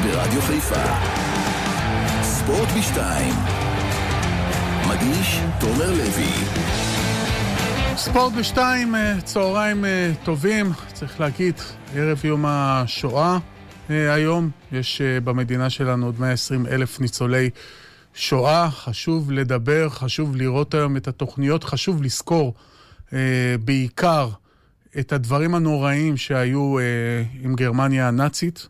ברדיו חיפה. ספורט בשתיים. מגיש תומר לוי. ספורט בשתיים, צהריים טובים, צריך להגיד, ערב יום השואה היום. יש במדינה שלנו עוד 120,000 ניצולי שואה. חשוב לדבר, חשוב לראות היום את התוכניות, חשוב לזכור בעיקר את הדברים הנוראים שהיו עם גרמניה הנאצית.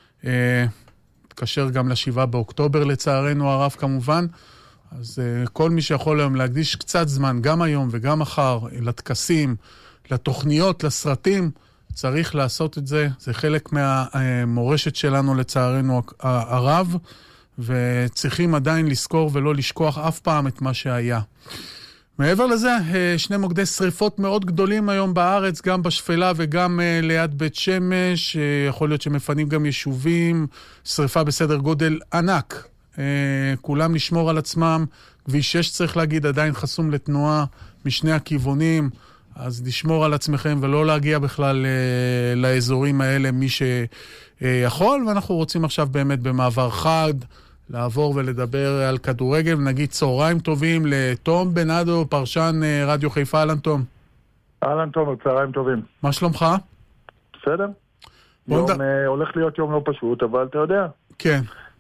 תקשר גם ל7 באוקטובר לצערנו הרב כמובן. אז כל מי שיכול היום להקדיש קצת זמן, גם היום וגם מחר, לטקסים, לתוכניות, לסרטים, צריך לעשות את זה. זה חלק מהמורשת שלנו לצערנו הרב, וצריכים עדיין לזכור ולא לשכוח אף פעם את מה שהיה. מעבר לזה, שני מוקדי שריפות מאוד גדולים היום בארץ, גם בשפלה וגם ליד בית שמש. יכול להיות שמפנים גם יישובים, שריפה בסדר גודל ענק. כולם לשמור על עצמם. כביש 6 צריך להגיד עדיין חסום לתנועה משני הכיוונים, אז לשמור על עצמכם ולא להגיע בכלל לאזורים האלה מי שיכול. ואנחנו רוצים עכשיו באמת במעבר חד לעבור ולדבר על כדורגל. נגיד צהריים טובים לתום בנאדו, פרשן רדיו חיפה. אהלן תום. אהלן תום, צהריים טובים. מה שלומך? בסדר. הולך להיות יום לא פשוט, אבל אתה יודע. כן.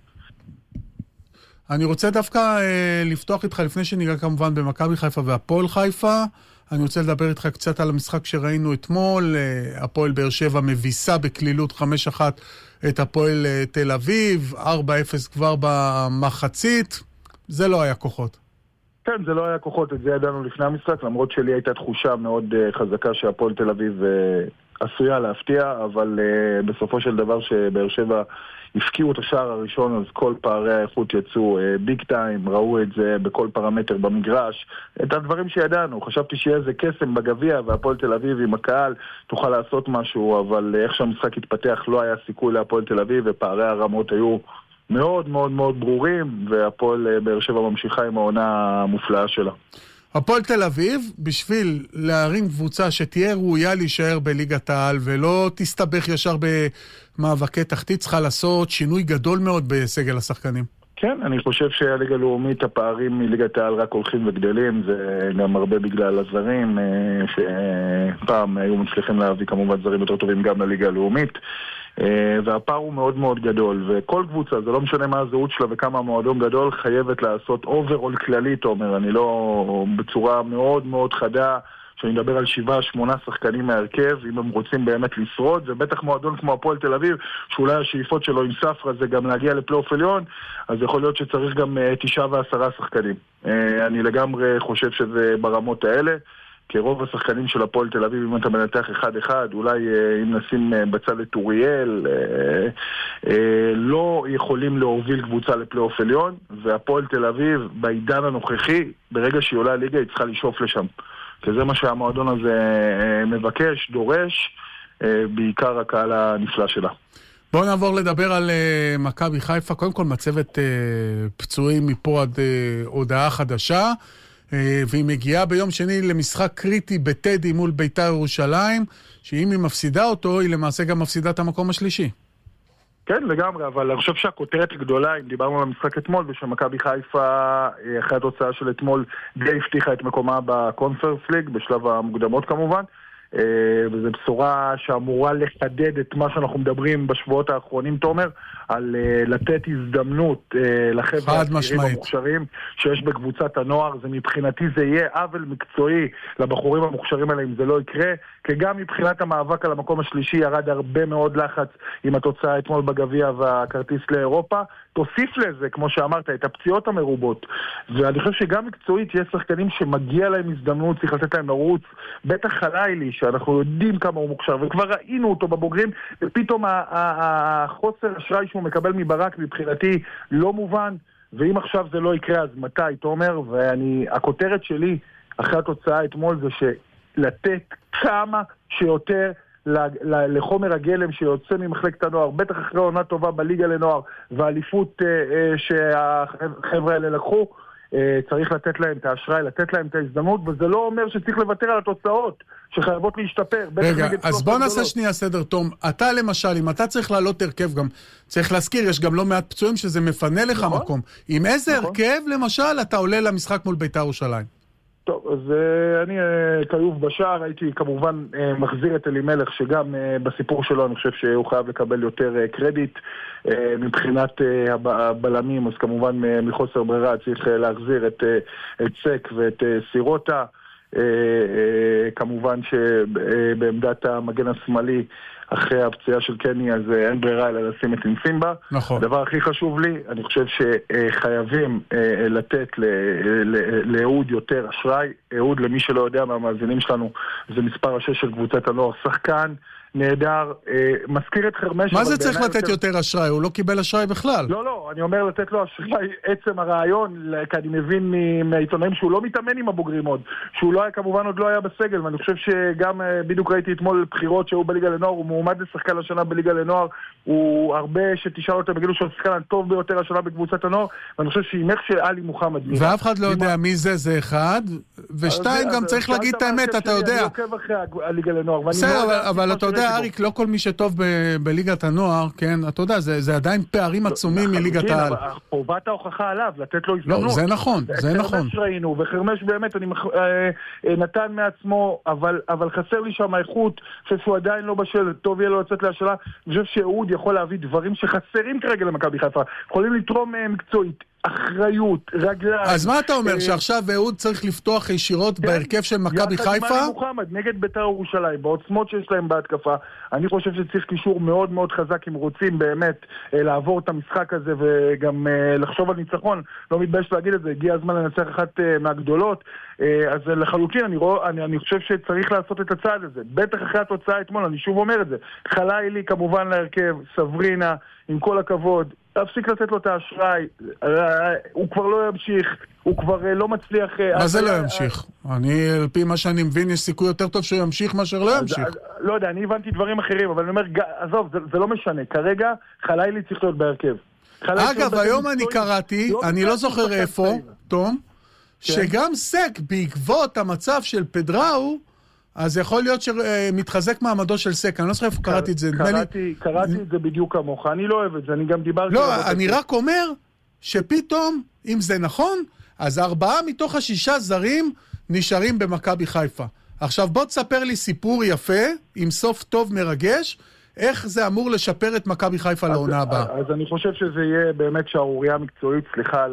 אני רוצה דווקא לפתוח איתך, לפני שניגע כמובן במכבי חיפה והפועל חיפה, אני רוצה לדבר איתך קצת על המשחק שראינו אתמול. הפועל באר שבע מביסה בכלילות 5-1 את הפועל תל אביב, 4-0 כבר במחצית. זה לא היה כוחות. כן, זה לא היה כוחות, את זה ידענו לפני המשחק, למרות שלי הייתה תחושה מאוד חזקה שהפועל תל אביב עשויה להפתיע, אבל בסופו של דבר שבאר שבע הפקיעו את השער הראשון, אז כל פערי האיכות יצאו ביג טיים, ראו את זה בכל פרמטר במגרש, את הדברים שידענו. חשבתי שיהיה איזה קסם בגביע והפועל תל אביב עם הקהל תוכל לעשות משהו, אבל איך שהמשחק התפתח לא היה סיכוי להפועל תל אביב, ופערי הרמות היו מאוד מאוד מאוד ברורים, והפועל באר שבע ממשיכה עם העונה המופלאה שלה. הפועל תל אביב, בשביל להרים קבוצה שתהיה ראויה להישאר בליגת העל ולא תסתבך ישר במאבקי תחתית, צריכה לעשות שינוי גדול מאוד בסגל השחקנים. כן, אני חושב שהליגה הלאומית, הפערים מליגת העל רק הולכים וגדלים, זה גם הרבה בגלל הזרים, שפעם היו מצליחים להביא כמובן זרים יותר טובים גם לליגה הלאומית, והפער הוא מאוד מאוד גדול, וכל קבוצה, זה לא משנה מה הזהות שלה וכמה המועדון גדול, חייבת לעשות אוברול כללי, תומר. אני לא בצורה מאוד מאוד חדה, שאני מדבר על 7-8 שחקנים מהרכב, אם הם רוצים באמת לשרוד, ובטח מועדון כמו הפועל תל אביב, שאולי השאיפות שלו עם ספרה זה גם להגיע לפלייאוף עליון, אז יכול להיות שצריך גם 9 ו10 שחקנים. אני לגמרי חושב שזה ברמות האלה, כי רוב השחקנים של הפועל תל אביב, אם אתה מנתח אחד-אחד, אולי אם נשים בצד את אוריאל, לא יכולים להוביל קבוצה לפלייאוף עליון, והפועל תל אביב בעידן הנוכחי, ברגע שהיא עולה ליגה, היא צריכה לשאוף לשם. כי זה מה שהמועדון הזה מבקש, דורש, בעיקר הקהל הנפלא שלה. בואו נעבור לדבר על מכבי חיפה. קודם כל מצבת פצועים מפה עד הודעה חדשה, והיא מגיעה ביום שני למשחק קריטי בטדי מול בית"ר ירושלים, שאם היא מפסידה אותו, היא למעשה גם מפסידה את המקום השלישי. כן, לגמרי, אבל אני חושב שהכותרת הגדולה, אם דיברנו על המשחק אתמול, ושמכבי חיפה, אחרי התוצאה של אתמול, די הבטיחה את מקומה בקונפרנס ליג, בשלב המוקדמות כמובן, וזו בשורה שאמורה לחדד את מה שאנחנו מדברים בשבועות האחרונים, תומר, על לתת הזדמנות לחבר'ה הצעירים המוכשרים שיש בקבוצת הנוער. זה מבחינתי זה יהיה עוול מקצועי לבחורים המוכשרים האלה אם זה לא יקרה, כי גם מבחינת המאבק על המקום השלישי ירד הרבה מאוד לחץ עם התוצאה אתמול בגביע והכרטיס לאירופה. תוסיף לזה, כמו שאמרת, את הפציעות המרובות, ואני חושב שגם מקצועית יש שחקנים שמגיע להם הזדמנות, צריך לתת להם לרוץ, בטח חלילי שאנחנו יודעים כמה הוא מוכשר וכבר ראינו אותו בבוגרים, ופתאום החוסר אשראי שהוא מקבל מברק מבחינתי לא מובן, ואם עכשיו זה לא יקרה אז מתי, תומר? והכותרת שלי אחרי התוצאה אתמול זה שלתת כמה שיותר לחומר הגלם שיוצא ממחלקת הנוער, בטח אחרי עונה טובה בליגה לנוער והאליפות שהחבר'ה האלה לקחו, צריך לתת להם את האשראי, לתת להם את ההזדמנות, וזה לא אומר שצריך לוותר על התוצאות שחייבות להשתפר. רגע, אז בוא נעשה שנייה סדר, תום. אתה למשל, אם אתה צריך לעלות הרכב גם, צריך להזכיר, יש גם לא מעט פצועים שזה מפנה לך מקום. עם איזה הרכב, למשל, אתה עולה למשחק מול בית"ר ירושלים? טוב, אז אני כיוב בשער, הייתי כמובן מחזיר את אלימלך, שגם בסיפור שלו אני חושב שהוא חייב לקבל יותר קרדיט מבחינת הבלמים, אז כמובן מחוסר ברירה צריך להחזיר את סק ואת סירוטה, כמובן שבעמדת המגן השמאלי אחרי הפציעה של קני, אז אין ברירה אלא לשים את אינסימבה. נכון. הדבר הכי חשוב לי, אני חושב שחייבים לתת לאהוד יותר אשראי. אהוד, למי שלא יודע מהמאזינים שלנו, זה מספר 6 של קבוצת הנוער, שחקן נהדר, מזכיר את חרמש. מה זה צריך לתת יותר אשראי? הוא לא קיבל אשראי בכלל. לא, אני אומר לתת לו אשראי, עצם הרעיון, כי אני מבין מהעיתונאים שהוא לא מתאמן עם הבוגרים עוד, שהוא לא היה, כמובן עוד לא היה בסגל, ואני חושב שגם בדיוק ראיתי אתמול בחירות שהוא בליגה לנוער, הוא מועמד לשחקן השנה בליגה לנוער, הוא הרבה שתשאל אותם, בגילו שהוא השחקן הטוב ביותר השנה בקבוצת הנוער, ואני חושב שעם איך שאלי מוחמד ואף אחד לא יודע מי זה, זה אחד, ושתיים גם צריך להגיד את האמת, אתה יודע. אני עוקב אחרי הליגה לנוער, אבל אתה יודע, אריק, לא כל מי שטוב בליגת הנוער, כן, אתה יודע, זה עדיין פערים עצומים מליגת העל. חובת ההוכחה עליו, לתת לו הזדמנות. לא, זה נכון, זה נכון. חרמש ראינו, וחרמש באמת, אני נתן מעצמו, אבל חסר לי שם האיכות, שהוא עדיין לא בשל, טוב יהיה לו לצאת להשאלה, אני חושב שאהוד יכול להביא דברים שחסרים כרגע למכבי חיפה, יכולים לתרום מקצועית, אחריות, רגליים. אז מה אתה אומר, שעכשיו אהוד צריך לפתוח ישירות בהרכב של מכבי חיפה? יחד עם מוחמד, נגד בית"ר ירושלים, בעוצמות שיש להם בהתקפה, אני חושב שצריך קישור מאוד מאוד חזק, אם רוצים באמת לעבור את המשחק הזה, וגם לחשוב על ניצחון, לא מתבייש להגיד את זה, הגיע הזמן לנצח אחת מהגדולות, אז לחלוטין אני חושב שצריך לעשות את הצעד הזה, בטח אחרי התוצאה אתמול, אני שוב אומר את זה, חלילי כמובן להרכב, סברינה, עם כל הכבוד, להפסיק לתת לו את האשראי, הוא כבר לא ימשיך, הוא כבר לא מצליח... מה זה לא ימשיך? אני, על פי מה שאני מבין, יש סיכוי יותר טוב שהוא ימשיך מאשר לא ימשיך. לא יודע, אני הבנתי דברים אחרים, אבל אני אומר, עזוב, זה לא משנה, כרגע חלילי צריך להיות בהרכב. אגב, היום אני קראתי, אני לא זוכר איפה, תום, שגם סק, בעקבות המצב של פדראו, אז יכול להיות שמתחזק מעמדו של סק, אני לא זוכר איפה קראתי את זה. קראתי את זה בדיוק כמוך, אני לא אוהב את זה, אני גם דיברתי... לא, אני רק אומר שפתאום, אם זה נכון, אז 4 מתוך 6 זרים נשארים במכבי חיפה. עכשיו בוא תספר לי סיפור יפה, עם סוף טוב מרגש, איך זה אמור לשפר את מכבי חיפה לעונה הבאה. אז אני חושב שזה יהיה באמת שערורייה מקצועית, סליחה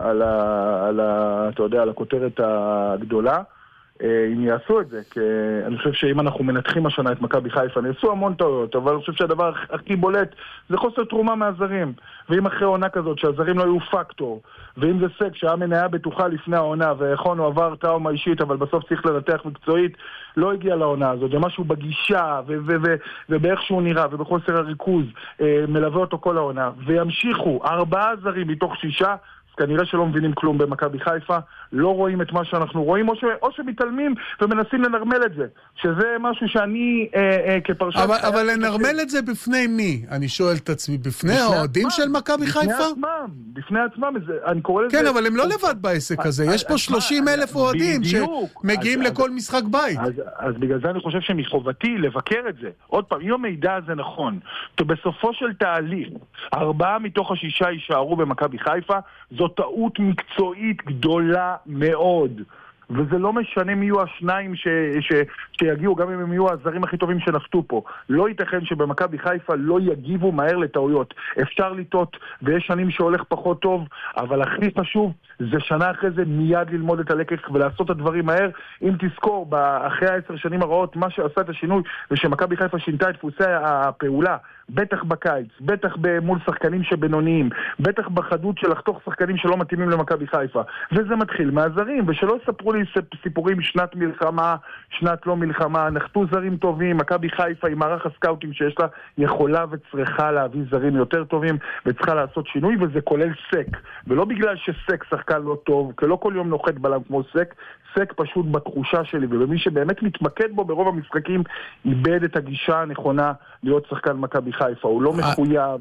אתה יודע, על הכותרת הגדולה, אם יעשו את זה, כי אני חושב שאם אנחנו מנתחים השנה את מכבי חיפה, נעשו המון טעויות, אבל אני חושב שהדבר הכי בולט זה חוסר תרומה מהזרים, ואם אחרי עונה כזאת שהזרים לא יהיו פקטור, ואם זה סק שהיה מניה בטוחה לפני העונה, ויכולנו עבר טראומה אישית, אבל בסוף צריך לנתח מקצועית, לא הגיע לעונה הזאת, זה משהו בגישה, ובאיך שהוא נראה, ובחוסר הריכוז, מלווה אותו כל העונה, וימשיכו 4 זרים מתוך 6, כנראה שלא מבינים כלום במכבי חיפה, לא רואים את מה שאנחנו רואים, או שמתעלמים ומנסים לנרמל את זה, שזה משהו שאני כפרשן... אבל לנרמל את זה בפני מי? אני שואל את עצמי, בפני האוהדים של מכבי חיפה? בפני עצמם, אני קורא לזה... כן, אבל הם לא לבד בעסק הזה, יש פה 30,000 אוהדים שמגיעים לכל משחק בית. אז בגלל זה אני חושב שמחובתי לבקר את זה. עוד פעם, אם המידע הזה נכון, בסופו של תהליך, 4 מתוך 6 יישארו במכבי חיפה, זו טעות מקצועית גדולה מאוד. וזה לא משנה מי יהיו השניים שיגיעו, גם אם הם יהיו הזרים הכי טובים שנחתו פה. לא ייתכן שבמכבי חיפה לא יגיבו מהר לטעויות. אפשר לטעות, ויש שנים שהולך פחות טוב, אבל הכי חשוב זה שנה אחרי זה מיד ללמוד את הלקח ולעשות את הדברים מהר. אם תזכור, אחרי 10 שנים הרעות, מה שעשה את השינוי, זה שמכבי חיפה שינתה את דפוסי הפעולה. בטח בקיץ, בטח מול שחקנים שבינוניים, בטח בחדות של לחתוך שחקנים שלא מתאימים למכבי חיפה. וזה מתחיל מהזרים, ושלא יספרו לי סיפורים שנת מלחמה, שנת לא מלחמה, נחתו זרים טובים, מכבי חיפה עם מערך הסקאוטים שיש לה, יכולה וצריכה להביא זרים יותר טובים, וצריכה לעשות שינוי, וזה כולל סק. ולא בגלל שסק שחקן לא טוב, כי לא כל יום נוחת בלם כמו סק, סק פשוט בתחושה שלי, ובמי שבאמת מתמקד בו ברוב המשחקים, איבד את הגישה הנכונה להיות שחקן מכבי חיפה. הוא לא מחויב,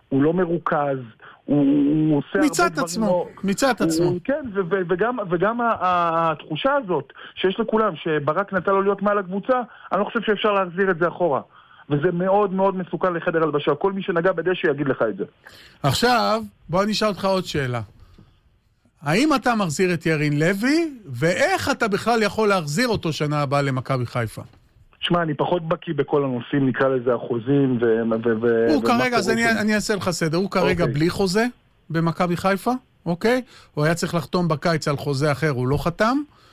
הוא לא מרוכז, הוא עושה הרבה דברים... מיצה את עצמו. כן, וגם התחושה הזאת שיש לכולם, שברק נתן לו להיות מעל הקבוצה, אני לא חושב שאפשר להחזיר את זה אחורה. וזה מאוד מאוד מסוכן לחדר הלבשה. כל מי שנגע בדשא יגיד לך את זה. עכשיו, בוא נשאל אותך עוד שאלה. האם אתה מחזיר את ירין לוי, ואיך אתה בכלל יכול להחזיר אותו שנה הבאה למכבי חיפה? תשמע, אני פחות בקיא בכל הנושאים, נקרא לזה החוזים הוא כרגע, אז אני אעשה לך סדר, הוא כרגע בלי חוזה במכבי חיפה, אוקיי? הוא היה צריך לחתום בקיץ על חוזה אחר, הוא לא חתם,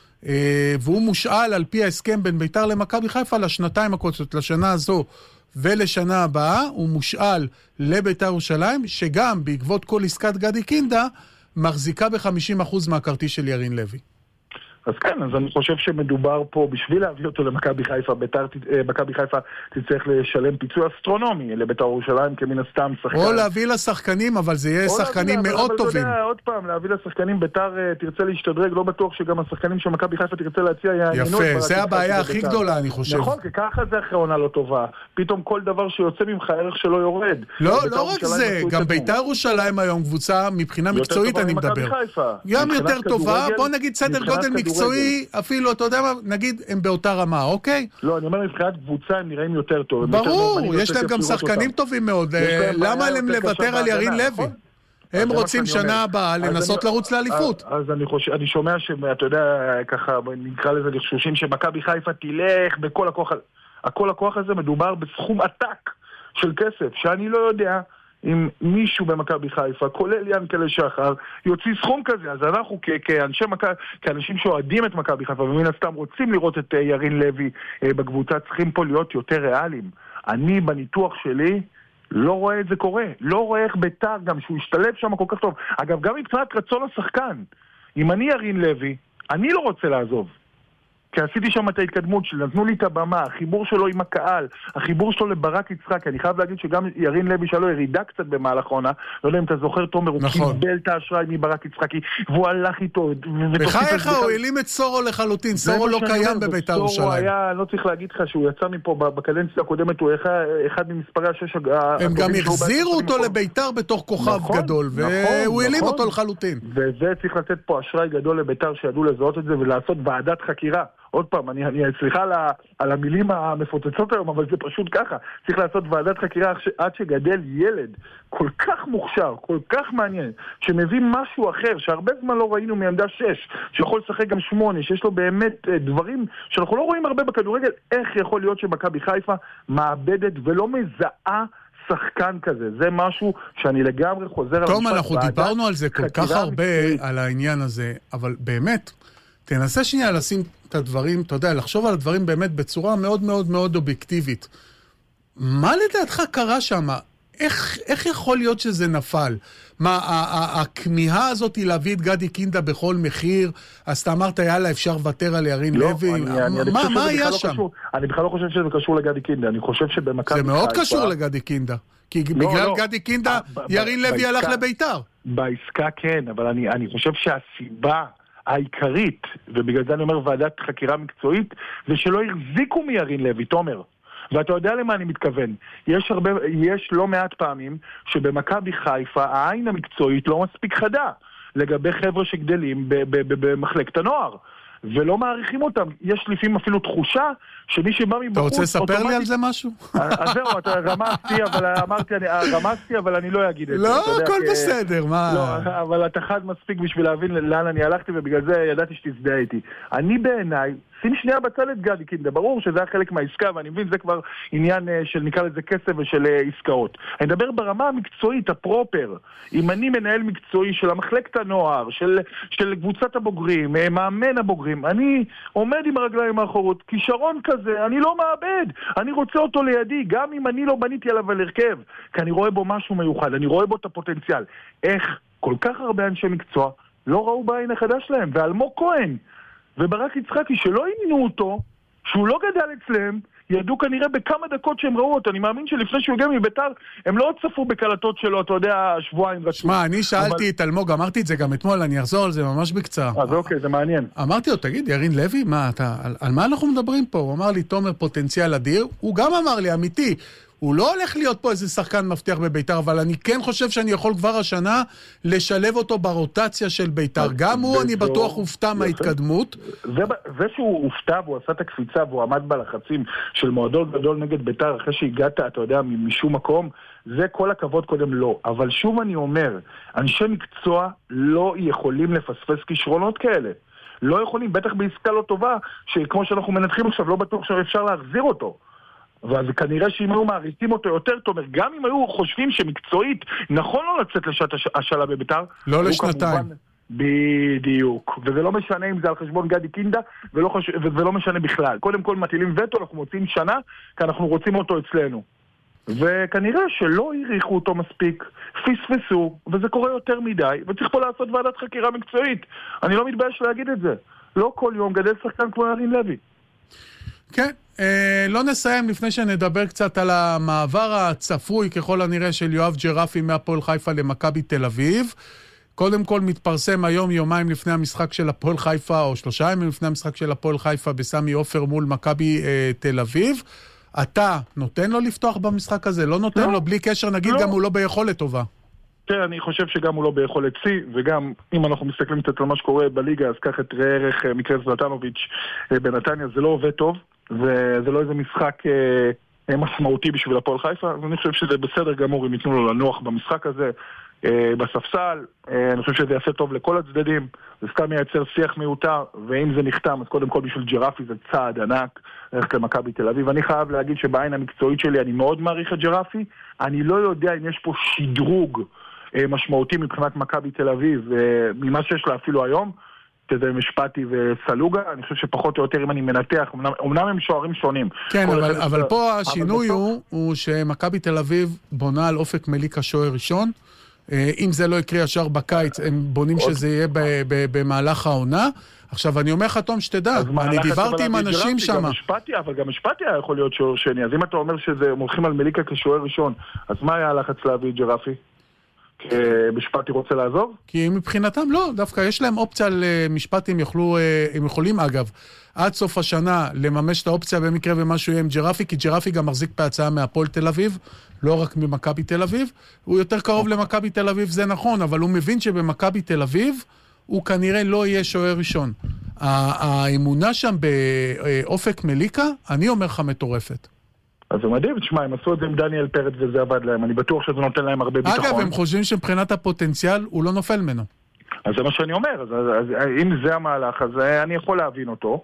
והוא מושאל על פי ההסכם בין ביתר למכבי חיפה לשנתיים הקודמות, לשנה הזו ולשנה הבאה, הוא מושאל לביתר ירושלים, שגם בעקבות כל עסקת גדי קינדה, מחזיקה ב-50% מהכרטיס של ירין לוי. אז כן, אז אני חושב שמדובר פה, בשביל להביא אותו למכבי חיפה, מכבי חיפה תצטרך לשלם פיצוי אסטרונומי לביתר ירושלים כמן הסתם שחקן. או להביא לשחקנים, אבל זה יהיה שחקנים מאוד טובים. אבל אתה יודע, עוד פעם, להביא לשחקנים, ביתר תרצה להשתדרג, לא בטוח שגם השחקנים של מכבי חיפה תרצה להציע יעניינות. יפה, זה הבעיה הכי גדולה, אני חושב. נכון, כי ככה זה אחרי עונה לא טובה. פתאום כל דבר שיוצא ממך, הערך שלו יורד. לא רק זה, גם ביתר ירושלים היום קבוצה, מבחינה מקצועית אני מדבר. גם יותר טובה, בוא נגיד סדר גודל מקצועי, אפילו, אתה יודע מה, נגיד, הם באותה רמה, אוקיי? לא, אני אומר, מבחינת קבוצה הם נראים יותר טוב. ברור, יש להם גם שחקנים טובים מאוד. למה להם לוותר על ירין לוי? הם רוצים שנה הבאה לנסות לרוץ לאליפות. אז אני שומע שאתה יודע, ככה, נקרא לזה לחשושים, שמכבי חיפה תלך בכל הכוח. הכל הכוח הזה מדובר בסכום עתק של כסף, שאני לא יודע אם מישהו במכבי חיפה, כולל ינקלה שחר, יוציא סכום כזה. אז אנחנו כאנשים שאוהדים את מכבי חיפה, ומן הסתם רוצים לראות את ירין לוי בקבוצה, צריכים פה להיות יותר ריאליים. אני בניתוח שלי לא רואה את זה קורה. לא רואה איך ביתר גם שהוא ישתלב שם כל כך טוב. אגב, גם מבחינת רצון השחקן. אם אני ירין לוי, אני לא רוצה לעזוב. כי עשיתי שם את ההתקדמות שלי, נתנו לי את הבמה, החיבור שלו עם הקהל, החיבור שלו לברק יצחק, אני חייב להגיד שגם ירין לוי שלו ירידה קצת במהלך עונה, לא יודע אם אתה זוכר תומר, הוא קיבל את האשראי מברק יצחקי, והוא הלך איתו. בחייך הוא העלים את סורו לחלוטין, סורו לא קיים בביתר ירושלים. לא צריך להגיד לך שהוא יצא מפה בקדנציה הקודמת, הוא אחד ממספרי השש. הם גם החזירו אותו לביתר בתוך כוכב גדול, והוא העלים אותו לחלוטין. וזה צריך לתת פה אשראי גדול לביתר שידעו לזהות את זה ולעשות ועדת חקירה. עוד פעם, אני סליחה על המילים המפוצצות היום, אבל זה פשוט ככה. צריך לעשות ועדת חקירה עד שגדל ילד כל כך מוכשר, כל כך מעניין, שמביא משהו אחר, שהרבה זמן לא ראינו מעמדה 6, שיכול לשחק גם 8, שיש לו באמת דברים שאנחנו לא רואים הרבה בכדורגל. איך יכול להיות שמכבי חיפה מאבדת ולא מזהה שחקן כזה? זה משהו שאני לגמרי חוזר על... תום, אנחנו דיברנו על זה כל כך הרבה, על העניין הזה, אבל באמת... תנסה שנייה לשים את הדברים, אתה יודע, לחשוב על הדברים באמת בצורה מאוד מאוד מאוד אובייקטיבית. מה לדעתך קרה שם? איך יכול להיות שזה נפל? מה, הכמיהה הזאת היא להביא את גדי קינדה בכל מחיר? אז אתה אמרת, יאללה, אפשר לוותר על ירין לוי? מה היה שם? אני בכלל לא חושב שזה קשור לגדי קינדה. אני חושב שבמכבי חיפה... זה מאוד קשור לגדי קינדה. כי בגלל גדי קינדה, ירין לוי הלך לביתר. בעסקה כן, אבל אני חושב שהסיבה... העיקרית, ובגלל זה אני אומר ועדת חקירה מקצועית, זה שלא החזיקו מירין לוי, תומר. ואתה יודע למה אני מתכוון. יש לא מעט פעמים שבמכבי חיפה העין המקצועית לא מספיק חדה לגבי חבר'ה שגדלים במחלקת הנוער. ולא מעריכים אותם. יש לפעמים אפילו תחושה שמי שבא מבחוץ... אתה רוצה לספר לי על זה משהו? אז זהו, רמזתי, אבל אני לא אגיד את זה. לא, הכל בסדר, מה? לא, אבל אתה חד מספיק בשביל להבין לאן אני הלכתי, ובגלל זה ידעתי שתזדהה איתי. אני בעיניי, שים שנייה בצד את גדי קינדה, ברור שזה היה חלק מהעסקה, ואני מבין, זה כבר עניין של נקרא לזה כסף ושל עסקאות. אני מדבר ברמה המקצועית, הפרופר. אם אני מנהל מקצועי של המחלקת הנוער, של קבוצת הבוגרים, מאמן הבוגרים, אני עומד עם הרגליים האחורות, כישרון כזה, אני לא מאבד. אני רוצה אותו לידי, גם אם אני לא בניתי עליו על הרכב, כי אני רואה בו משהו מיוחד, אני רואה בו את הפוטנציאל. איך כל כך הרבה אנשי מקצוע לא ראו בעין החדש שלהם, ואלמוג כהן וברק יצחקי שלא עניינו אותו, שהוא לא גדל אצלם, ידעו כנראה בכמה דקות שהם ראו אותו. אני מאמין שלפני שהוא הגיע מביתר, הם לא צפו בקלטות שלו, אתה יודע, שבועיים רצו. שמע, אני שאלתי את אלמוג, אמרתי את זה גם אתמול, אני אחזור על זה ממש בקצרה. אז אוקיי, זה מעניין. אמרתי לו, תגיד, ירין לוי, מה אתה, על מה אנחנו מדברים פה? הוא אמר לי, תומר פוטנציאל אדיר, הוא גם אמר לי, אמיתי, הוא לא הולך להיות פה איזה שחקן מבטיח בביתר, אבל אני כן חושב שאני יכול כבר השנה לשלב אותו ברוטציה של ביתר. גם הוא, אני בטוח, הופתע מההתקדמות. זה שהוא הופתע והוא עשה את הקפיצה והוא עמד בלחצים של מועדון גדול נגד ביתר אחרי שהגעת, אתה יודע, משום מקום, זה כל הכבוד קודם לא. אבל שוב אני אומר, אנשי מקצוע לא יכולים לפספס כישרונות כאלה. לא יכולים, בטח בעסקה לא טובה, שכמו שאנחנו מנתחים עכשיו, לא בטוח שאפשר להחזיר אותו. ואז כנראה שאם היו מעריצים אותו יותר, תומר, גם אם היו חושבים שמקצועית נכון לא לצאת לשעת השאלה בביתר, לא לשנתיים. בדיוק. וזה לא משנה אם זה על חשבון גדי קינדה, ולא משנה בכלל. קודם כל מטילים וטו, אנחנו מוצאים שנה, כי אנחנו רוצים אותו אצלנו. וכנראה שלא העריכו אותו מספיק, פספסו, וזה קורה יותר מדי, וצריך פה לעשות ועדת חקירה מקצועית. אני לא מתבייש להגיד את זה. לא כל יום גדל שחקן כמו ירין לוי. כן, לא נסיים לפני שנדבר קצת על המעבר הצפוי ככל הנראה של יואב ג'רפי מהפועל חיפה למכבי תל אביב. קודם כל מתפרסם היום יומיים לפני המשחק של הפועל חיפה, או 3 ימים לפני המשחק של הפועל חיפה בסמי עופר מול מכבי תל אביב. אתה נותן לו לפתוח במשחק הזה? לא נותן לו בלי קשר, נגיד גם הוא לא ביכולת טובה. כן, אני חושב שגם הוא לא ביכולת צי, וגם אם אנחנו מסתכלים קצת על מה שקורה בליגה, אז קח את ראה ערך מקרה זלטנוביץ' בנתניה, זה לא עובד טוב, וזה לא איזה משחק משמעותי בשביל הפועל חיפה, ואני חושב שזה בסדר גמור אם ייתנו לו לנוח במשחק הזה, בספסל. אני חושב שזה יעשה טוב לכל הצדדים, זה סתם ייצר שיח מיותר, ואם זה נחתם, אז קודם כל בשביל ג'רפי זה צעד ענק, איך למכבי תל אביב. אני חייב להגיד שבעין המקצועית שלי אני מאוד מעריך את ג'רפי, אני לא יודע אם יש פה שדרוג משמעותי מבחינת מכבי תל אביב, ממה שיש לה אפילו היום, כזה משפטי וסלוגה, אני חושב שפחות או יותר אם אני מנתח, אמנם הם שוערים שונים. כן, אבל פה השינוי הוא שמכבי תל אביב בונה על אופק מליקה שוער ראשון, אם זה לא יקרה ישר בקיץ, הם בונים שזה יהיה במהלך העונה. עכשיו, אני אומר לך, תום, שתדע, אני דיברתי עם אנשים שם. אבל גם משפטי היה יכול להיות שוער שני, אז אם אתה אומר שזה מולכים על מליקה כשוער ראשון, אז מה היה הלחץ להביא את ג'רפי? משפטי רוצה לעזוב? כי מבחינתם לא, דווקא יש להם אופציה למשפטי, הם יכולים אגב, עד סוף השנה לממש את האופציה במקרה ומשהו יהיה עם ג'רפי, כי ג'רפי גם מחזיק בהצעה מהפועל תל אביב, לא רק ממכבי תל אביב, הוא יותר קרוב למכבי תל אביב, זה נכון, אבל הוא מבין שבמכבי תל אביב הוא כנראה לא יהיה שוער ראשון. האמונה שם באופק מליקה, אני אומר לך מטורפת. אז זה מדהים, תשמע, הם עשו את זה עם דניאל פרץ וזה עבד להם, אני בטוח שזה נותן להם הרבה ביטחון. אגב, הם חושבים שמבחינת הפוטנציאל הוא לא נופל ממנו. אז זה מה שאני אומר, אז אם זה המהלך, אז אני יכול להבין אותו.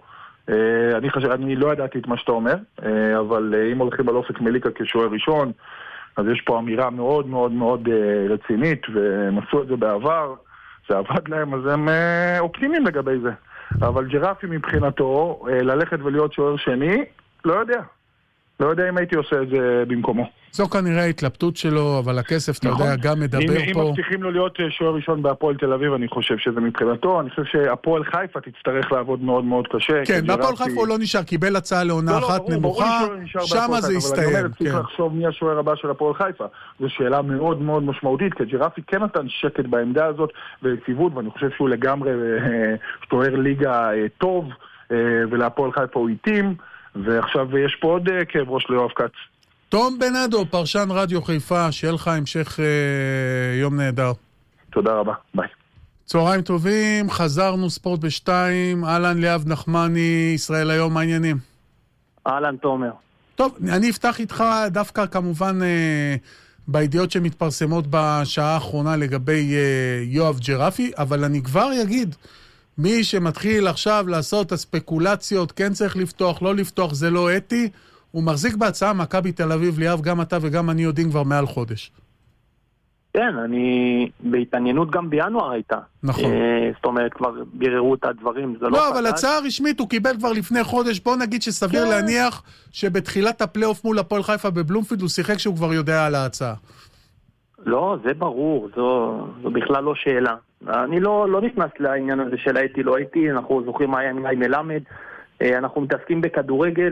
אני לא ידעתי את מה שאתה אומר, אבל אם הולכים על אופק מליקה כשוער ראשון, אז יש פה אמירה מאוד מאוד מאוד רצינית, והם עשו את זה בעבר, זה עבד להם, אז הם אופטימיים לגבי זה. אבל ג'רפי מבחינתו, ללכת ולהיות שוער שני, לא יודע. לא יודע אם הייתי עושה את זה במקומו. זו כנראה ההתלבטות שלו, אבל הכסף, אתה יודע, גם מדבר פה. אם מבטיחים לו להיות שוער ראשון בהפועל תל אביב, אני חושב שזה מבחינתו. אני חושב שהפועל חיפה תצטרך לעבוד מאוד מאוד קשה. כן, בהפועל חיפה הוא לא נשאר, קיבל הצעה לעונה אחת נמוכה, שמה זה יסתיים. אבל אני אומר, צריך לחשוב מי השוער הבא של הפועל חיפה. זו שאלה מאוד מאוד משמעותית, כי ג'רפי כן נתן שקט בעמדה הזאת ויציבות, ואני חושב שהוא לגמרי שוער ליגה טוב, ולהפועל חיפה הוא איטים. ועכשיו יש פה עוד כאב ראש ליואב כץ. תום בנאדו, פרשן רדיו חיפה, שיהיה לך המשך יום נהדר. תודה רבה, ביי. צהריים טובים, חזרנו ספורט בשתיים, אהלן ליאב נחמני, ישראל היום, מה העניינים? אהלן תומר. טוב, אני אפתח איתך דווקא כמובן בידיעות שמתפרסמות בשעה האחרונה לגבי יואב ג'רפי, אבל אני כבר אגיד, מי שמתחיל עכשיו לעשות הספקולציות, כן צריך לפתוח, לא לפתוח, זה לא אתי, הוא מחזיק בהצעה מכבי תל אביב, ליאב, גם אתה וגם אני יודעים כבר מעל חודש. כן, אני בהתעניינות גם בינואר הייתה. נכון. זאת אומרת, כבר ביררו את הדברים, זה לא חדש. לא, אבל הצעה רשמית הוא קיבל כבר לפני חודש, בוא נגיד שסביר להניח שבתחילת הפלייאוף מול הפועל חיפה בבלומפילד הוא שיחק שהוא כבר יודע על ההצעה. לא, זה ברור, זו בכלל לא שאלה. אני לא נכנס לעניין הזה של הייתי, לא הייתי, אנחנו זוכרים מה היה עם גיא מלמד, אנחנו מתעסקים בכדורגל,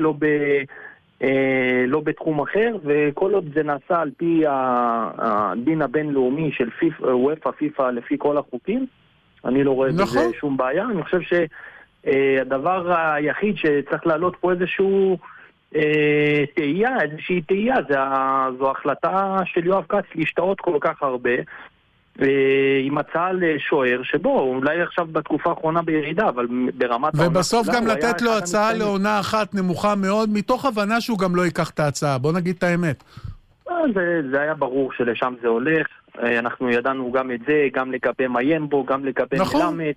לא בתחום אחר, וכל עוד זה נעשה על פי הדין הבינלאומי של UEFA, פיפה, לפי כל החוקים, אני לא רואה בזה שום בעיה. אני חושב שהדבר היחיד שצריך לעלות פה איזשהו תהייה, איזושהי תהייה, זו החלטה של יואב כץ להשתאות כל כך הרבה, עם הצעה לשוער, שבו אולי עכשיו בתקופה האחרונה בירידה, אבל ברמת... ובסוף גם לתת לו הצעה לעונה אחת נמוכה מאוד, מתוך הבנה שהוא גם לא ייקח את ההצעה, בוא נגיד את האמת. זה היה ברור שלשם זה הולך, אנחנו ידענו גם את זה, גם לגבי מיימבו, גם לגבי מלמד.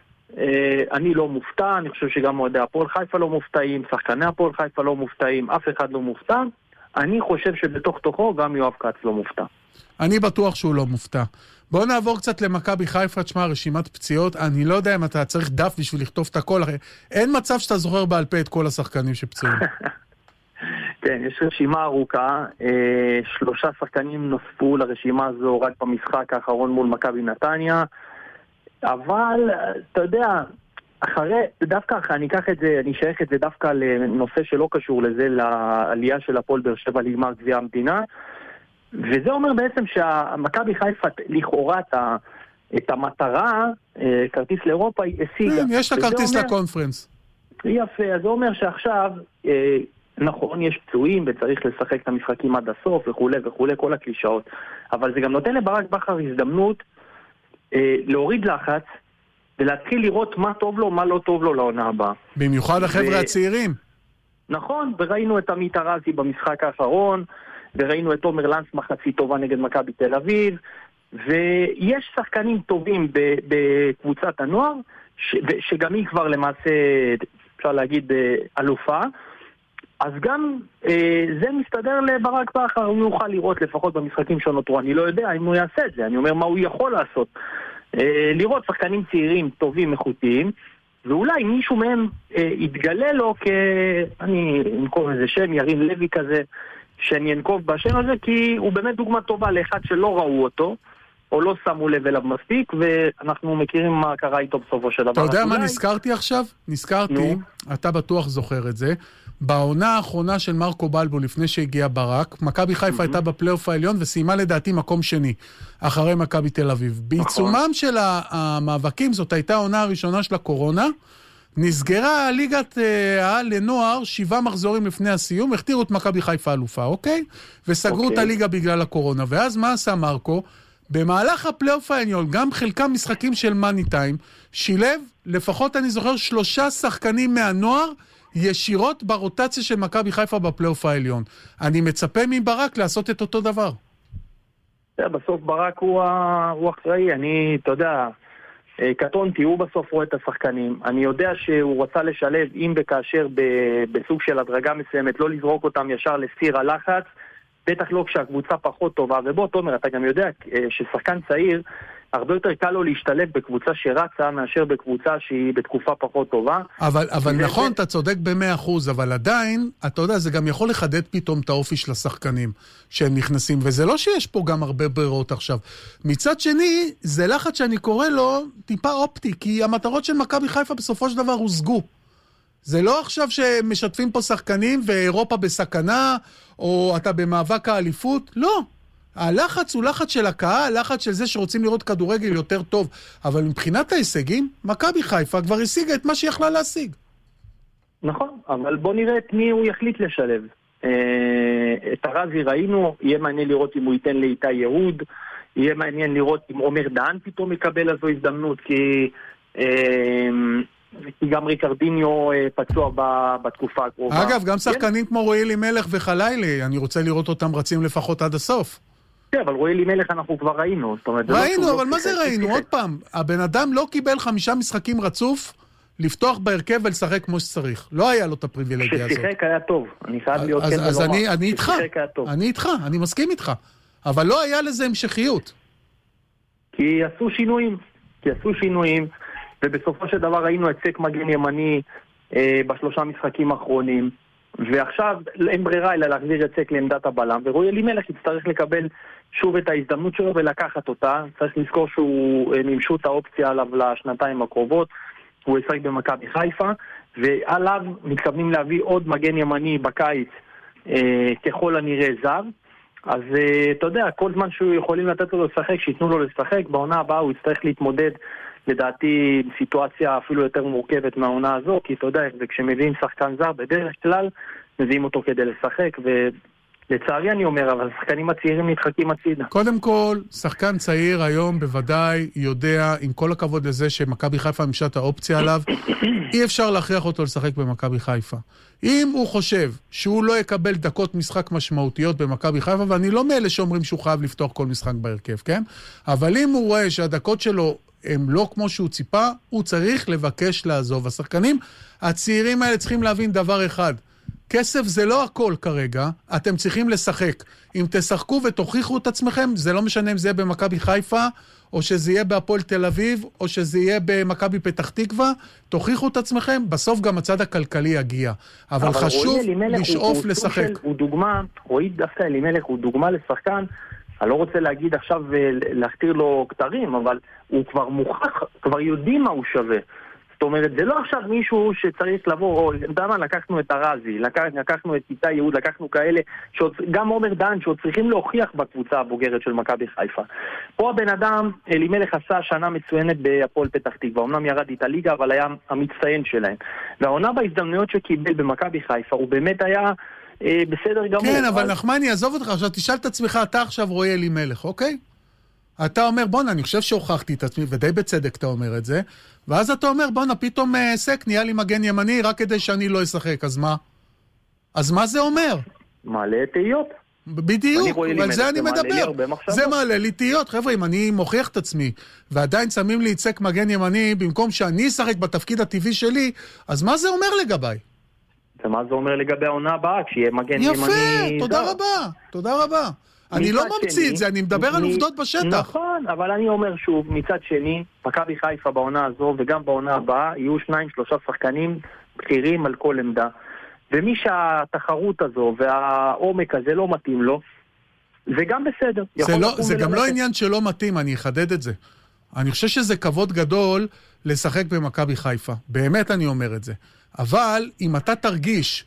אני לא מופתע, אני חושב שגם אוהדי הפועל חיפה לא מופתעים, שחקני הפועל חיפה לא מופתעים, אף אחד לא מופתע. אני חושב שבתוך תוכו גם יואב כץ לא מופתע. אני בטוח שהוא לא מופתע. בואו נעבור קצת למכבי חיפה, תשמע, רשימת פציעות, אני לא יודע אם אתה צריך דף בשביל לכתוב את הכל, אין מצב שאתה זוכר בעל פה את כל השחקנים שפציעים. כן, יש רשימה ארוכה, 3 שחקנים נוספו לרשימה הזו רק במשחק האחרון מול מכבי נתניה, אבל אתה יודע, דווקא אני אקח את זה, אני אשייך את זה דווקא לנושא שלא קשור לזה, לעלייה של הפועל באר שבע לגמר גביע המדינה, וזה אומר בעצם שהמכבי חיפה לכאורה את המטרה, כרטיס לאירופה, היא השיגה. יש לה כרטיס לקונפרנס. יפה, אז זה אומר שעכשיו, נכון, יש פצועים וצריך לשחק את המשחקים עד הסוף וכו' וכו', כל הקלישאות, אבל זה גם נותן לברק בכר הזדמנות להוריד לחץ, ולהתחיל לראות מה טוב לו, מה לא טוב לו לעונה הבאה. במיוחד החבר'ה הצעירים. נכון, וראינו את עמית ארזי במשחק האחרון, וראינו את עומר לנץ מחצית טובה נגד מכבי תל אביב, ויש שחקנים טובים בקבוצת הנוער, שגם היא כבר למעשה, אפשר להגיד, אלופה, אז גם זה מסתדר לברק בכר, הוא יוכל לראות לפחות במשחקים שנותרו, אני לא יודע אם הוא יעשה את זה, אני אומר מה הוא יכול לעשות. לראות שחקנים צעירים, טובים, איכותיים, ואולי מישהו מהם יתגלה לו אני אנקוב איזה שם, ירין לוי כזה, שאני אנקוב בשם הזה, כי הוא באמת דוגמה טובה לאחד שלא ראו אותו, או לא שמו לב אליו מספיק, ואנחנו מכירים מה קרה איתו בסופו של דבר. אתה יודע מה נזכרתי עכשיו? נזכרתי, אתה בטוח זוכר את זה, בעונה האחרונה של מרקו בלבו לפני שהגיע ברק, מכבי חיפה הייתה בפלייאוף העליון וסיימה לדעתי מקום שני, אחרי מכבי תל אביב. בעיצומם של המאבקים, זאת הייתה העונה הראשונה של הקורונה, נסגרה ליגת העל לנוער 7 מחזורים לפני הסיום, הכתירו את מכבי חיפה אלופה, אוקיי? וסגרו את הליגה בגלל הקורונה. ואז מה עשה מרקו? במהלך הפלייאוף העליון, גם חלקם משחקים של מאני טיים, שילב, לפחות אני זוכר, 3 שחקנים מהנוער, ישירות ברוטציה של מכבי חיפה בפלייאוף העליון. אני מצפה מברק לעשות את אותו דבר. בסוף ברק הוא אחראי, אתה יודע, קטונתי, הוא בסוף רואה את השחקנים. אני יודע שהוא רצה לשלב, אם וכאשר בסוג של הדרגה מסוימת, לא לזרוק אותם ישר לסיר הלחץ, בטח לא כשהקבוצה פחות טובה, ובוא תומר, אתה גם יודע ששחקן צעיר, הרבה יותר קל לו להשתלב בקבוצה שרצה מאשר בקבוצה שהיא בתקופה פחות טובה. אבל נכון, אתה צודק ב100%, אבל עדיין, אתה יודע, זה גם יכול לחדד פתאום את האופי של השחקנים שהם נכנסים, וזה לא שיש פה גם הרבה ברירות עכשיו. מצד שני, זה לחץ שאני קורא לו טיפה אופטי, כי המטרות של מכבי חיפה בסופו של דבר הושגו. זה לא עכשיו שמשתפים פה שחקנים ואירופה בסכנה, או אתה במאבק האליפות, לא. הלחץ הוא לחץ של הקהל, לחץ של זה שרוצים לראות כדורגל יותר טוב, אבל מבחינת ההישגים, מכבי חיפה כבר השיגה את מה שיכלה להשיג. נכון, אבל בוא נראה את מי הוא יחליט לשלב. את הרזי ראינו, יהיה מעניין לראות אם הוא ייתן לאיתי יהוד, יהיה מעניין לראות אם עומר דהן פתאום יקבל איזו הזדמנות, כי גם ריקרדיניו פצוע בתקופה הקרובה. אגב, גם שחקנים כמו רועי אלימלך וחלילי, אני רוצה לראות אותם רצים לפחות עד הסוף. כן, אבל רועי אלימלך אנחנו כבר ראינו. ראינו, אבל מה זה ראינו? עוד פעם, הבן אדם לא קיבל 5 משחקים רצוף לפתוח בהרכב ולשחק כמו שצריך. לא היה לו את הפריבילגיה הזאת. ששיחק היה טוב. אני חייב להיות כן ולומר. אז אני איתך. אני מסכים איתך. אבל לא היה לזה המשכיות. כי עשו שינויים. ובסופו של דבר ראינו את סק מגן ימני ב3 משחקים האחרונים, ועכשיו אין ברירה אלא להחזיר את סק לעמדת הבלם, ורועי אלימלך יצטרך לקבל שוב את ההזדמנות שלו ולקחת אותה. צריך לזכור שהוא מימשו את האופציה עליו לשנתיים הקרובות, הוא ישחק במכבי חיפה, ועליו מתכוונים להביא עוד מגן ימני בקיץ ככל הנראה זר. אז אתה יודע, כל זמן שהוא יכולים לתת לו לשחק, שיתנו לו לשחק, בעונה הבאה הוא יצטרך להתמודד לדעתי סיטואציה אפילו יותר מורכבת מהעונה הזו, כי אתה יודע, וכשמביאים שחקן זר, בדרך כלל מביאים אותו כדי לשחק, ולצערי אני אומר, אבל השחקנים הצעירים נדחקים הצידה. קודם כל, שחקן צעיר היום בוודאי יודע, עם כל הכבוד לזה שמכבי חיפה משת האופציה עליו, אי אפשר להכריח אותו לשחק במכבי חיפה. אם הוא חושב שהוא לא יקבל דקות משחק משמעותיות במכבי חיפה, ואני לא מאלה שאומרים שהוא חייב לפתוח כל משחק בהרכב, כן? אבל אם הוא רואה שהדקות שלו הם לא כמו שהוא ציפה, הוא צריך לבקש לעזוב. השחקנים הצעירים האלה צריכים להבין דבר אחד, כסף זה לא הכל כרגע, אתם צריכים לשחק. אם תשחקו ותוכיחו את עצמכם, זה לא משנה אם זה יהיה במכבי חיפה, או שזה יהיה בהפועל תל אביב, או שזה יהיה במכבי פתח תקווה, תוכיחו את עצמכם, בסוף גם הצד הכלכלי יגיע. אבל חשוב לשאוף לשחק. הוא דוגמה, רועי דווקא אלימלך הוא דוגמה לשחקן, אני לא רוצה להגיד עכשיו להכתיר לו כתרים, אבל הוא כבר מוכח, כבר יודעים מה הוא שווה. זאת אומרת, זה לא עכשיו מישהו שצריך לבוא, דמה, לקחנו את הרזי, לקחנו את איתי יהוד, לקחנו כאלה, גם עומר דן, שעוד צריכים להוכיח בקבוצה הבוגרת של מכבי חיפה. פה הבן אדם, אלימלך עשה שנה מצוינת בהפועל פתח תקווה, אמנם ירד איתה ליגה, אבל היה המצטיין שלהם. והעונה בהזדמנויות שקיבל במכבי חיפה, הוא באמת היה בסדר גמור. כן, אבל נחמני, עזוב אותך, עכשיו תשאל את עצמך, אתה עכשיו רואה אלימלך, אוקיי? אתה אומר, בונה, אני חושב שהוכחתי את עצמי, ודי בצדק אתה אומר את זה, ואז אתה אומר, בונה, פתאום סק נהיה לי מגן ימני, רק כדי שאני לא אשחק, אז מה? אז מה זה אומר? מעלה תהיות. בדיוק, על זה אני מדבר. זה מעלה לי תהיות. חבר'ה, אם אני מוכיח את עצמי, ועדיין שמים לי סק מגן ימני, במקום שאני אשחק בתפקיד הטבעי שלי, אז מה זה אומר לגביי? ומה זה אומר לגבי העונה הבאה, כשיהיה מגן ימני... יפה, תודה רבה, תודה רבה. אני לא ממציא את זה, אני מדבר על עובדות בשטח. נכון, אבל אני אומר שוב, מצד שני, מכבי חיפה בעונה הזו וגם בעונה הבאה, יהיו 2-3 שחקנים בכירים על כל עמדה. ומי שהתחרות הזו והעומק הזה לא מתאים לו, זה גם בסדר. זה גם לא עניין שלא מתאים, אני אחדד את זה. אני חושב שזה כבוד גדול לשחק במכבי חיפה. באמת אני אומר את זה. אבל אם אתה תרגיש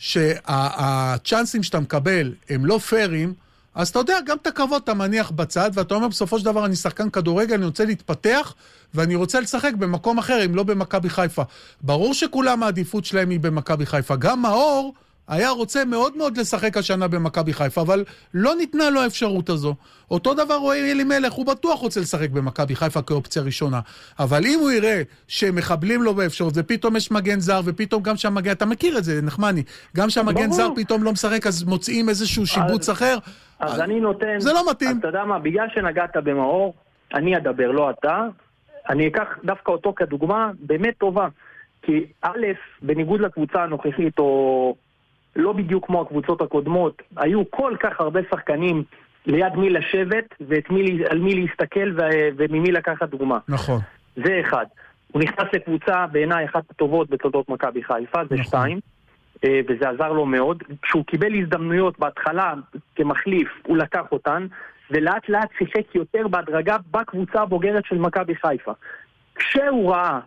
שהצ'אנסים שאתה מקבל הם לא פיירים, אז אתה יודע, גם את הכבוד אתה מניח בצד, ואתה אומר בסופו של דבר אני שחקן כדורגל, אני רוצה להתפתח, ואני רוצה לשחק במקום אחר, אם לא במכבי חיפה. ברור שכולם העדיפות שלהם היא במכבי חיפה. גם מאור היה רוצה מאוד מאוד לשחק השנה במכבי חיפה, אבל לא ניתנה לו האפשרות הזו. אותו דבר רועי אלימלך, הוא בטוח רוצה לשחק במכבי חיפה כאופציה ראשונה. אבל אם הוא יראה שמחבלים לו באפשרות, ופתאום יש מגן זר, ופתאום גם שהמגן, אתה מכיר את זה, נחמני, גם שהמגן זר פתאום לא משחק, אז מוצאים איזשהו שיבוץ אחר. אז אני נותן... זה לא מתאים. אז אתה יודע מה, בגלל שנגעת במאור, אני אדבר, לא אתה. אני אקח דווקא אותו כדוגמה באמת טובה. כי א', בניגוד לקבוצה הנוכחית, או לא בדיוק כמו הקבוצות הקודמות, היו כל כך הרבה שחקנים ליד מי לשבת, ועל מי להסתכל וממי לקחת דוגמה. נכון. זה אחד. הוא נכנס לקבוצה בעיניי אחת הטובות בתולדות מכבי חיפה, זה נכון. 2. וזה עזר לו מאוד. כשהוא קיבל הזדמנויות בהתחלה כמחליף, הוא לקח אותן, ולאט לאט שיחק יותר בהדרגה בקבוצה הבוגרת של מכבי חיפה. כשהוא ראה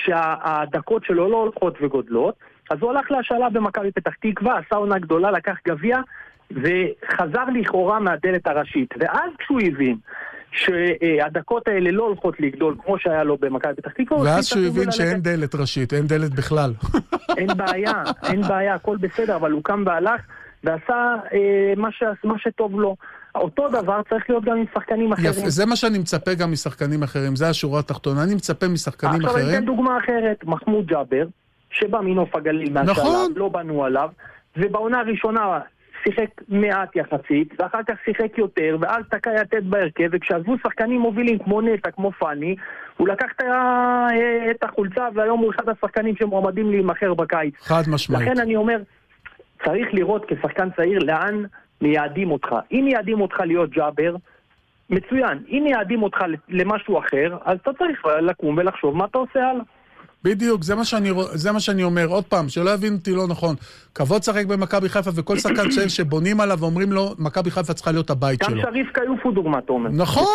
שהדקות שלו לא הולכות וגודלות, אז הוא הלך להשאלה במכבי פתח תקווה, עשה עונה גדולה, לקח גביע, וחזר לכאורה מהדלת הראשית. ואז כשהוא הבין שהדקות האלה לא הולכות לגדול כמו שהיה לו במכבי פתח תקווה, ואז שהוא הבין שאין דלת ראשית, אין דלת בכלל. אין בעיה, הכל בסדר, אבל הוא קם והלך ועשה מה שטוב לו. אותו דבר צריך להיות גם עם שחקנים אחרים. יפה, זה מה שאני מצפה גם משחקנים אחרים, זה השורה התחתונה, אני מצפה משחקנים אחרים. עכשיו אני אתן דוגמה אחרת, מחמוד ג'אבר, שבא מנוף הגליל מהשלב, לא בנו עליו, ובעונה הראשונה שיחק מעט יחסית, ואחר כך שיחק יותר, ואז תקע יתד בהרכב, וכשעזבו שחקנים מובילים כמו נטע, כמו פני, הוא לקח את החולצה, והיום הוא אחד השחקנים שמועמדים להימכר בקיץ. חד משמעית. לכן אני אומר, צריך לראות כשחקן צעיר לאן מייעדים אותך. אם מייעדים אותך להיות ג'אבר, מצוין. אם מייעדים אותך למשהו אחר, אז אתה צריך לקום ולחשוב מה אתה עושה הלאה. בדיוק, זה מה שאני אומר. עוד פעם, שלא יבין אותי לא נכון. כבוד שחק במכבי חיפה, וכל שחקן צעיר שבונים עליו ואומרים לו, מכבי חיפה צריכה להיות הבית שלו. גם שריף קיוף הוא דוגמה, תומר.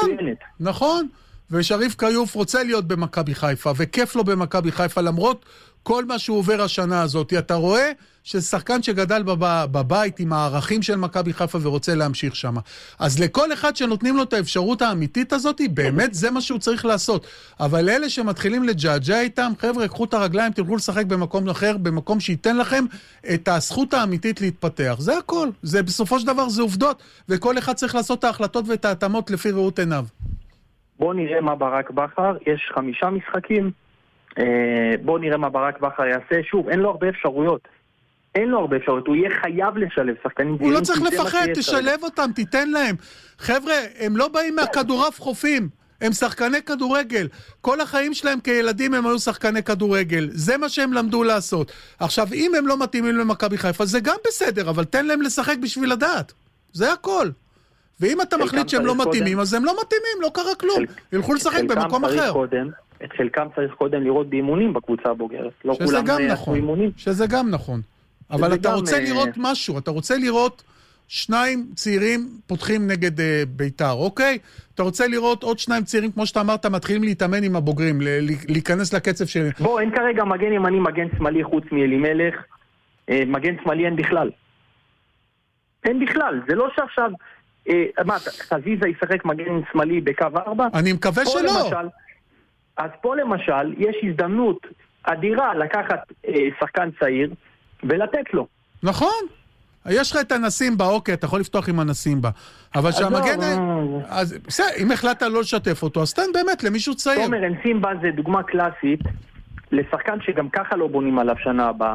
נכון. ושריף קיוף רוצה להיות במכבי חיפה, וכיף לו במכבי חיפה, למרות כל מה שהוא עובר השנה הזאת. אתה רואה ששחקן שגדל בבית עם הערכים של מכבי חיפה ורוצה להמשיך שם. אז לכל אחד שנותנים לו את האפשרות האמיתית הזאת, באמת זה מה שהוא צריך לעשות. אבל אלה שמתחילים לג'עג'ע איתם, חבר'ה, קחו את הרגליים, תלכו לשחק במקום אחר, במקום שייתן לכם את הזכות האמיתית להתפתח. זה הכל. זה בסופו של דבר זה עובדות, וכל אחד צריך לעשות את ההחלטות ואת ההתאמות לפי ראות עיניו. בוא נראה מה ברק בכר, יש 5 משחקים, בוא נראה מה ברק בכר יעשה, שוב, אין לו הרבה אפשרויות. הוא יהיה חייב לשלב שחקנים. הוא לא צריך לפחד, תשלב אותם, תיתן להם. חבר'ה, הם לא באים מהכדורף חופים, הם שחקני כדורגל. כל החיים שלהם כילדים הם היו שחקני כדורגל. זה מה שהם למדו לעשות. עכשיו, אם הם לא מתאימים למכבי חיפה, זה גם בסדר, אבל תן להם לשחק בשביל לדעת. זה הכל. ואם אתה מחליט שהם לא מתאימים, אז הם לא מתאימים, לא קרה כלום. ילכו לשחק במקום אחר. את חלקם צריך קודם לראות באימונים בקבוצה הבוגרת. לא כולם עשו אימונים. שזה גם נכון. אבל אתה רוצה לראות משהו, אתה רוצה לראות 2 צעירים פותחים נגד ביתר, אוקיי? אתה רוצה לראות עוד 2 צעירים, כמו שאתה אמרת, מתחילים להתאמן עם הבוגרים, להיכנס לקצב של... בוא, אין כרגע מגן ימני, מגן שמאלי חוץ מאלימלך, מגן שמאלי אין בכלל. אין בכלל, זה לא שעכשיו... חזיזה ישחק מגן שמאלי בקו 4? אני מקווה שלא. אז פה למשל, יש הזדמנות אדירה לקחת שחקן צעיר, ולתת לו. נכון. יש לך את הנסים בה, אוקיי, אתה יכול לפתוח עם הנסים בה. אבל שהמגן... אז בסדר, אם החלטת לא לשתף אותו, אז תן באמת למישהו צעיר. תומר, נסים בה זה דוגמה קלאסית, לשחקן שגם ככה לא בונים עליו שנה הבאה.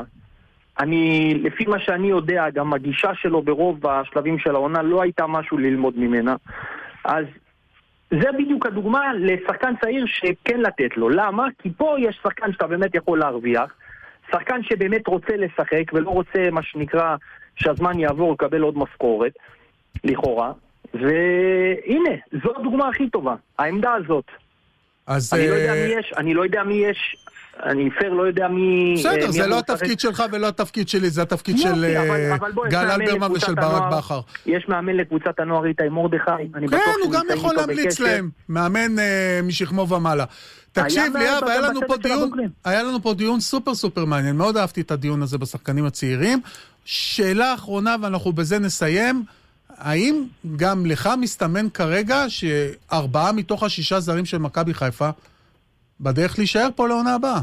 לפי מה שאני יודע, גם הגישה שלו ברוב השלבים של העונה לא הייתה משהו ללמוד ממנה. אז זה בדיוק הדוגמה לשחקן צעיר שכן לתת לו. למה? כי פה יש שחקן שאתה באמת יכול להרוויח, שחקן שבאמת רוצה לשחק ולא רוצה מה שנקרא שהזמן יעבור לקבל עוד משכורת, לכאורה, והנה, זו הדוגמה הכי טובה, העמדה הזאת. אני לא יודע מי יש, אני לא יודע מי... בסדר, זה לא התפקיד שלך ולא התפקיד שלי, זה התפקיד של גל אלברמן ושל ברק בכר. יש מאמן לקבוצת הנוער איתי מרדכי. כן, הוא גם יכול להמליץ להם, מאמן משכמו ומעלה. תקשיב, ליאב, היה לנו פה דיון סופר סופר מעניין, מאוד אהבתי את הדיון הזה בשחקנים הצעירים. שאלה אחרונה, ואנחנו בזה נסיים, האם גם לך מסתמן כרגע ש4 מתוך 6 זרים של מכבי חיפה בדרך להישאר פה לעונה הבאה?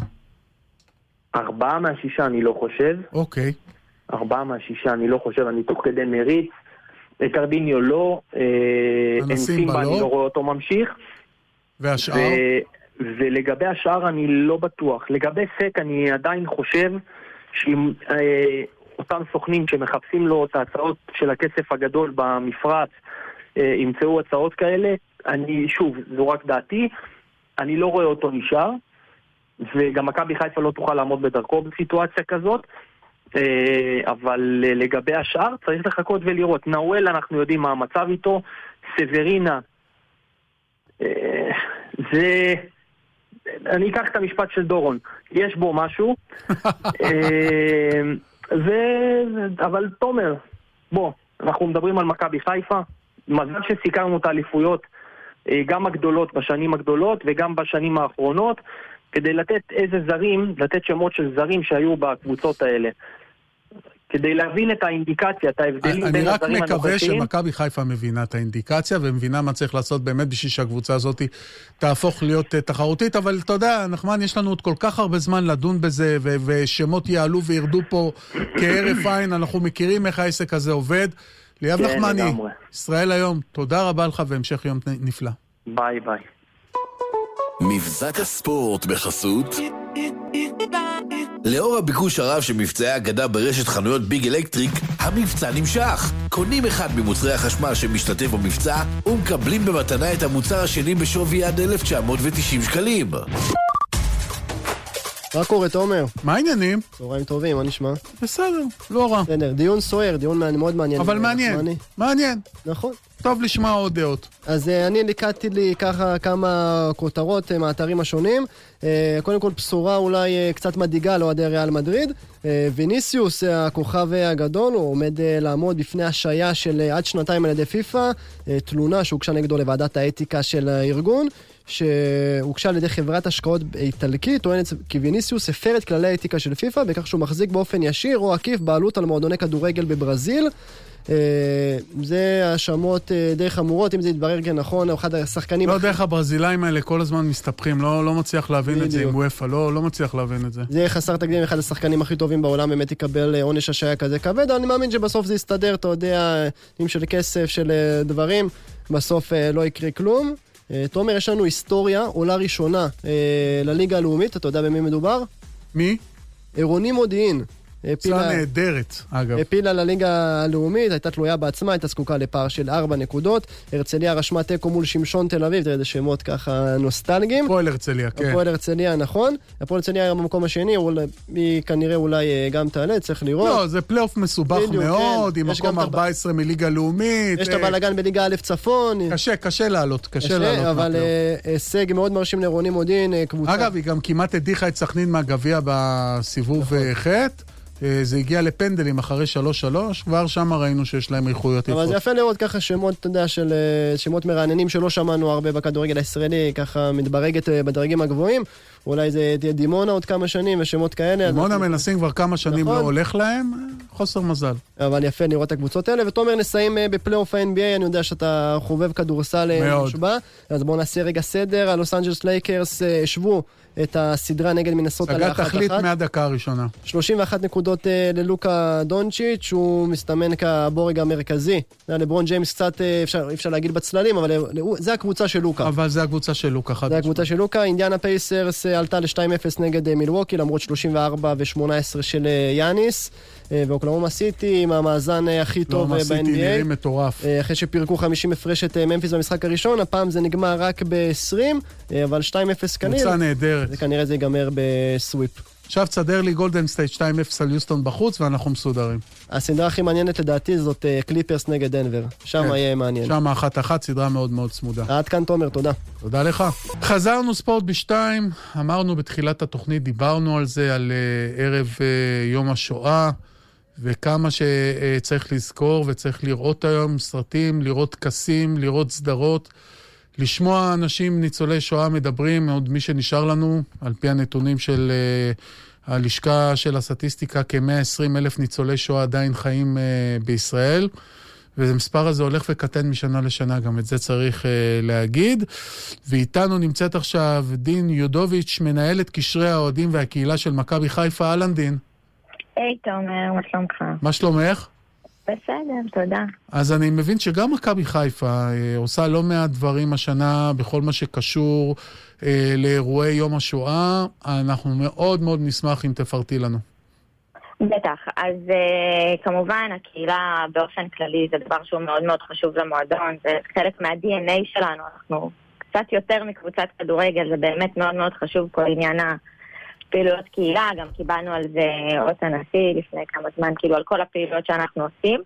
4 מה-6 אני לא חושב. אוקיי. 4 מה-6 אני לא חושב, אני תוך כדי מריץ. קרדיניו לא, אנסימבה אני לא רואה אותו ממשיך. והשאר? ולגבי השאר אני לא בטוח. לגבי סק אני עדיין חושב שאם אותם סוכנים שמחפשים לו את ההצעות של הכסף הגדול במפרץ ימצאו הצעות כאלה, שוב, זו רק דעתי, אני לא רואה אותו נשאר, וגם מכבי חיפה לא תוכל לעמוד בדרכו בסיטואציה כזאת, אבל לגבי השאר צריך לחכות ולראות. נאואל אנחנו יודעים מה המצב איתו, סברינה, זה... אני אקח את המשפט של דורון, יש בו משהו, אבל תומר, בוא, אנחנו מדברים על מכבי חיפה, מזל שסיכרנו את האליפויות, גם הגדולות בשנים הגדולות וגם בשנים האחרונות, כדי לתת לתת שמות של זרים שהיו בקבוצות האלה. כדי להבין את האינדיקציה, את ההבדלים בין הזרים הנוכחיים. אני רק מקווה שמכבי חיפה מבינה את האינדיקציה, ומבינה מה צריך לעשות באמת בשביל שהקבוצה הזאת תהפוך להיות תחרותית, אבל אתה יודע, נחמן, יש לנו עוד כל כך הרבה זמן לדון בזה, ושמות יעלו וירדו פה כהרף עין, אנחנו מכירים איך העסק הזה עובד. ליאב נחמני, ישראל היום, תודה רבה לך והמשך יום נפלא. ביי ביי. מבזק הספורט בחסות לאור הביקוש הרב של מבצעי אגדה ברשת חנויות ביג אלקטריק, המבצע נמשך. קונים אחד ממוצרי החשמל שמשתתף במבצע ומקבלים במתנה את המוצר השני בשווי עד 1990 שקלים. מה קורה, תומר? מה העניינים? צהריים טובים, מה נשמע? בסדר, לא רע. בסדר, דיון סוער, דיון מאוד מעניין. אבל מעניין. נכון. טוב לשמוע עוד דעות. אז אני ליקטתי לי ככה כמה כותרות מהאתרים השונים. קודם כל בשורה אולי קצת מדאיגה לאוהדי ריאל מדריד. ויניסיוס, הכוכב הגדול, הוא עומד לעמוד בפני השעיה של עד 2 על ידי פיפא, תלונה שהוגשה נגדו לוועדת האתיקה של הארגון, שהוגשה על ידי חברת השקעות איטלקית, טוענת כי ויניסיוס הפר את כללי האתיקה של פיפ"א, בכך שהוא מחזיק באופן ישיר או עקיף בעלות על מועדוני כדורגל בברזיל. זה האשמות די חמורות, אם זה יתברר כן נכון, או אחד השחקנים... לא דרך הברזילאים האלה כל הזמן מסתפחים, לא מצליח להבין את זה עם וופא, לא מצליח להבין את זה. זה חסר תקדים, אחד השחקנים הכי טובים בעולם באמת יקבל עונש השעיה כזה כבד, אני מאמין שבסוף זה יסתדר, אתה יודע, עם של כסף, של דברים, בסוף לא יקרה כלום. תומר, יש לנו היסטוריה, עולה ראשונה לליגה הלאומית, אתה יודע במי מדובר? מי? עירוני מודיעין. צעה נהדרת, אגב. הפילה לליגה הלאומית, הייתה תלויה בעצמה, הייתה זקוקה לפער של 4 נקודות. הרצליה רשמה תיקו מול שמשון תל אביב, תראה איזה שמות ככה נוסטלגיים. הפועל הרצליה, כן. הפועל הרצליה, נכון. הפועל הרצליה היה במקום השני, היא כנראה אולי גם תעלה, צריך לראות. לא, זה פלייאוף מסובך מאוד, עם מקום 14 מליגה לאומית. יש את הבלגן בליגה א' צפון. קשה לעלות, קשה לעלות. אבל הישג מאוד מרשים לעירוני מודיעין, קבוצה. אגב, היא גם כמעט הדיחה את סכנין מהגביע בסיבוב ח'. זה הגיע לפנדלים אחרי 3-3, כבר שם ראינו שיש להם איכויות יפות. אבל זה יפה לראות ככה שמות, אתה יודע, של שמות מרעננים שלא שמענו הרבה בכדורגל הישראלי, ככה מתברגת בדרגים הגבוהים. אולי זה תהיה דימונה עוד כמה שנים ושמות כאלה. דימונה מנסים כבר כמה שנים לא הולך להם, חוסר מזל. אבל יפה לראות את הקבוצות האלה, ותומר נסיים בפלייאוף ה-NBA, אני יודע שאתה חובב כדורסל מושבע, אז בואו נעשה רגע סדר, הלוס אנג'לס לייקרס השוו את הסדרה נגד מינסוטה סגת תחליט מהדקה הראשונה. 31 נקודות ללוקה דונצ'יץ', שהוא מסתמן כבורג המרכזי. לברון ג'יימס קצת, אפשר להגיד בצללים, אבל זה הקבוצה של לוקה. אבל זה הקבוצה של לוקה. זה הקבוצה של לוקה. אינדיאנה פייסרס עלתה ל-2-0 נגד מילווקי, למרות 34 ו-18 של יאניס. ואוקלהומה סיטי עם המאזן הכי טוב ב-NBA. אוקלהומה סיטי נראים מטורף. אחרי שפירקו 50 הפרש את ממפיס במשחק הראשון, הפעם זה נגמר רק ב-20, אבל 2-0 כנראה. קבוצה נהדרת. וכנראה זה ייגמר בסוויפ. עכשיו תסדר לי גולדן סטייט 2-0 על יוסטון בחוץ, ואנחנו מסודרים. הסדרה הכי מעניינת לדעתי זאת קליפרס נגד דנבר. שם יהיה מעניין. שם 1-1, סדרה מאוד מאוד צמודה. עד כאן תומר, תודה. תודה לך. חזרנו ספורט ב2, אמרנו בתחילת התוכנית, דיברנו על זה, על ערב יום השואה, וכמה שצריך לזכור וצריך לראות היום סרטים, לראות טקסים, לראות סדרות, לשמוע אנשים ניצולי שואה מדברים, עוד מי שנשאר לנו, על פי הנתונים של הלשכה של הסטטיסטיקה, כ-120,000 ניצולי שואה עדיין חיים בישראל, והמספר הזה הולך וקטן משנה לשנה, גם את זה צריך להגיד. ואיתנו נמצאת עכשיו דין יודוביץ', מנהלת קשרי האוהדים והקהילה של מכבי חיפה. אהלן דין. היי תומר, מה שלומך? מה שלומך? בסדר, תודה. אז אני מבין שגם מכבי חיפה עושה לא מעט דברים השנה בכל מה שקשור לאירועי יום השואה. אנחנו מאוד מאוד נשמח אם תפרטי לנו. בטח, אז כמובן הקהילה באופן כללי זה דבר שהוא מאוד מאוד חשוב למועדון, זה חלק מה-DNA שלנו, אנחנו קצת יותר מקבוצת כדורגל, זה באמת מאוד מאוד חשוב כל עניין פעילויות קהילה, גם קיבלנו על זה אות הנשיא לפני כמה זמן, כאילו על כל הפעילויות שאנחנו עושים.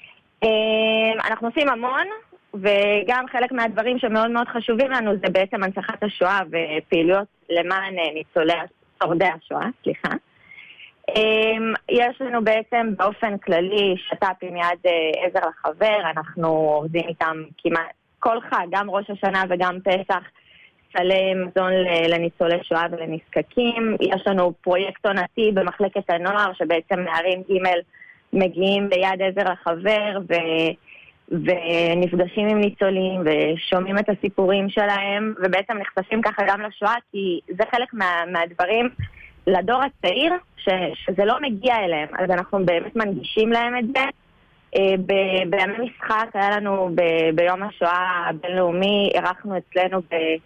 אנחנו עושים המון, וגם חלק מהדברים שמאוד מאוד חשובים לנו זה בעצם הנצחת השואה ופעילויות למען שורדי השואה, סליחה. יש לנו בעצם באופן כללי שת"פים יד עזר לחבר, אנחנו עובדים איתם כמעט כל חג, גם ראש השנה וגם פסח, סלי מזון לניצולי שואה ולנזקקים. יש לנו פרויקט עונתי במחלקת הנוער, שבעצם נערים ג' מגיעים ביד עזר לחבר ונפגשים עם ניצולים ושומעים את הסיפורים שלהם, ובעצם נחשפים ככה גם לשואה, כי זה חלק מהדברים לדור הצעיר שזה לא מגיע אליהם, אז אנחנו באמת מנגישים להם את זה. בימי משחק היה לנו ביום השואה הבינלאומי, ערכנו אצלנו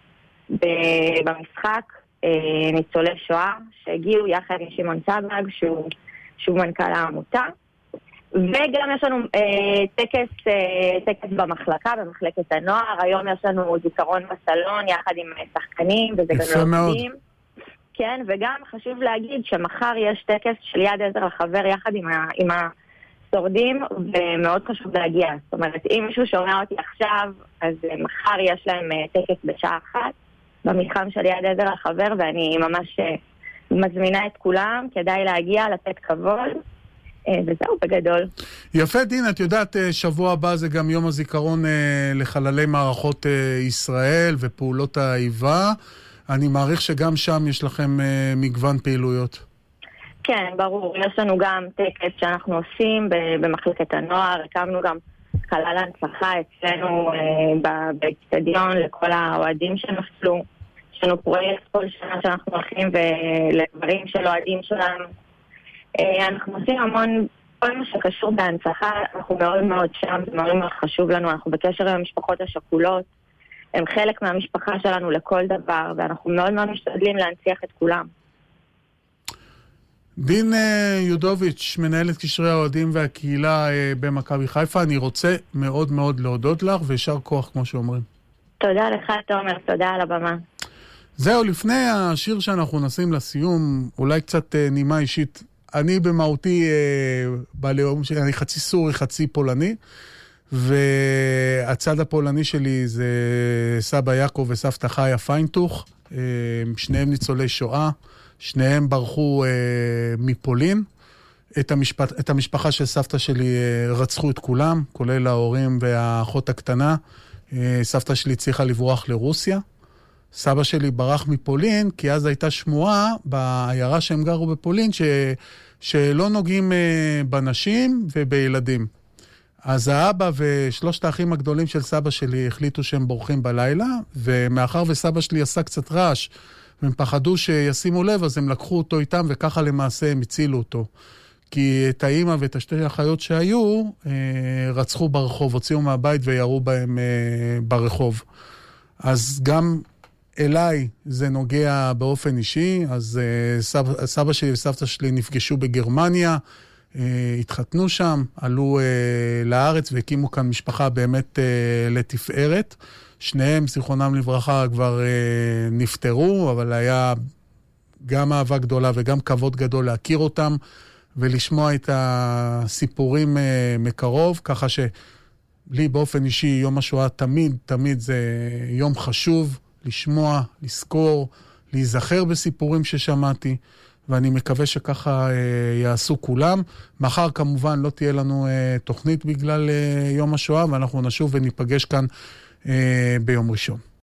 במשחק ניצולי שואה שהגיעו יחד עם שמעון סבג שהוא מנכ"ל העמותה, וגם יש לנו טקס במחלקה, במחלקת הנוער. היום יש לנו זיכרון בסלון יחד עם שחקנים וזה גם עובדים. כן, וגם חשוב להגיד שמחר יש טקס של יד עזר לחבר יחד עם השורדים, ומאוד חשוב להגיע. זאת אומרת, אם מישהו שומע אותי עכשיו, אז מחר יש להם טקס בשעה 1 במתחם של יד עזר לחבר, ואני ממש מזמינה את כולם, כדאי להגיע, לתת כבוד. וזהו בגדול. יפה דין, את יודעת, שבוע הבא זה גם יום הזיכרון לחללי מערכות ישראל ופעולות האיבה. אני מעריך שגם שם יש לכם מגוון פעילויות. כן, ברור. יש לנו גם טקס שאנחנו עושים במחלקת הנוער. הקמנו גם חלל הנצחה אצלנו באצטדיון לכל האוהדים שנפלו. יש לנו פרויקט כל שנה שאנחנו הולכים ולדברים של אוהדים שלנו. אנחנו עושים המון, כל מה שקשור בהנצחה, אנחנו מאוד מאוד שם, זה מאוד מאוד חשוב לנו, אנחנו בקשר עם המשפחות השכולות, הם חלק מהמשפחה שלנו לכל דבר, ואנחנו מאוד מאוד משתדלים להנציח את כולם. דין יודוביץ', מנהלת קשרי האוהדים והקהילה במכבי חיפה, אני רוצה מאוד מאוד להודות לך, וישר כוח כמו שאומרים. תודה לך תומר, תודה על הבמה. זהו, לפני השיר שאנחנו נשים לסיום, אולי קצת נימה אישית, אני במהותי בלאום שלי, אני חצי סורי, חצי פולני, והצד הפולני שלי זה סבא יעקב וסבתא חיה פיינטוך, שניהם ניצולי שואה, שניהם ברחו מפולין, את המשפחה של סבתא שלי רצחו את כולם, כולל ההורים והאחות הקטנה, סבתא שלי צריכה לברוח לרוסיה, סבא שלי ברח מפולין, כי אז הייתה שמועה בעיירה שהם גרו בפולין, שלא נוגעים בנשים ובילדים. אז האבא ושלושת האחים הגדולים של סבא שלי החליטו שהם בורחים בלילה, ומאחר וסבא שלי עשה קצת רעש, והם פחדו שישימו לב, אז הם לקחו אותו איתם, וככה למעשה הם הצילו אותו. כי את האמא ואת השתי החיות שהיו, רצחו ברחוב, הוציאו מהבית וירו בהם ברחוב. אז גם אליי זה נוגע באופן אישי, אז סבא שלי וסבתא שלי נפגשו בגרמניה, התחתנו שם, עלו לארץ והקימו כאן משפחה באמת לתפארת. שניהם, זיכרונם לברכה, כבר נפטרו, אבל היה גם אהבה גדולה וגם כבוד גדול להכיר אותם ולשמוע את הסיפורים מקרוב, ככה שלי באופן אישי יום השואה תמיד זה יום חשוב, לשמוע, לזכור, להיזכר בסיפורים ששמעתי, ואני מקווה שככה יעשו כולם. מחר כמובן לא תהיה לנו תוכנית בגלל יום השואה, ואנחנו נשוב וניפגש כאן ביום ראשון.